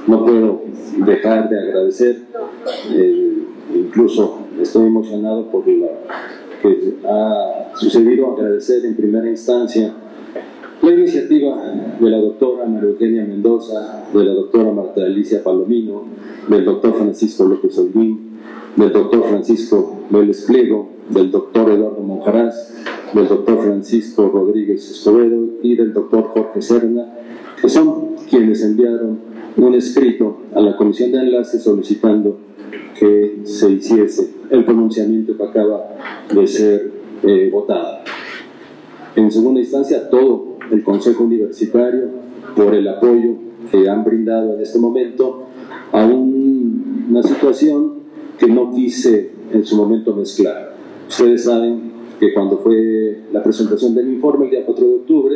no puedo dejar de agradecer, incluso estoy emocionado por lo que ha sucedido, agradecer en primera instancia la iniciativa de la doctora María Eugenia Mendoza, de la doctora Marta Alicia Palomino, del doctor Francisco López Holguín, del doctor Francisco Vélez Pliego, del doctor Eduardo Monjaraz, del doctor Francisco Rodríguez Escobedo y del doctor Jorge Serna, que son quienes enviaron un escrito a la Comisión de Enlace solicitando que se hiciese el pronunciamiento que acaba de ser votado. En segunda instancia, todo el Consejo Universitario por el apoyo que han brindado en este momento a una situación que no quise en su momento mezclar. Ustedes saben que cuando fue la presentación del informe el día 4 de octubre,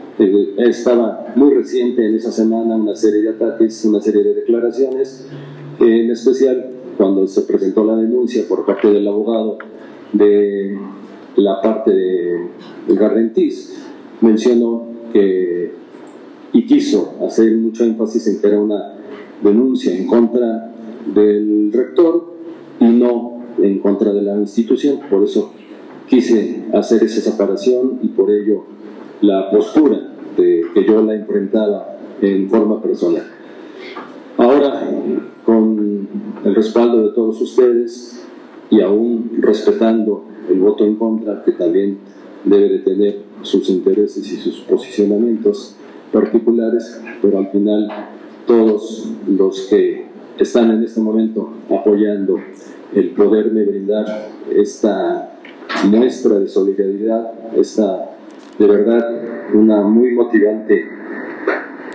estaba muy reciente en esa semana una serie de ataques, una serie de declaraciones, en especial cuando se presentó la denuncia por parte del abogado de la parte de Garrentís, mencionó que, y quiso hacer mucho énfasis en que era una denuncia en contra del rector y no en contra de la institución. Por eso quise hacer esa separación y por ello la postura de que yo la enfrentaba en forma personal. Ahora, con el respaldo de todos ustedes y aún respetando el voto en contra, que también debe de tener sus intereses y sus posicionamientos particulares, pero al final todos los que están en este momento apoyando el poderme brindar esta muestra de solidaridad, esta de verdad una muy motivante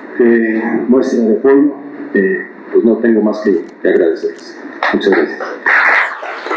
muestra de apoyo, pues no tengo más que agradecerles. Muchas gracias.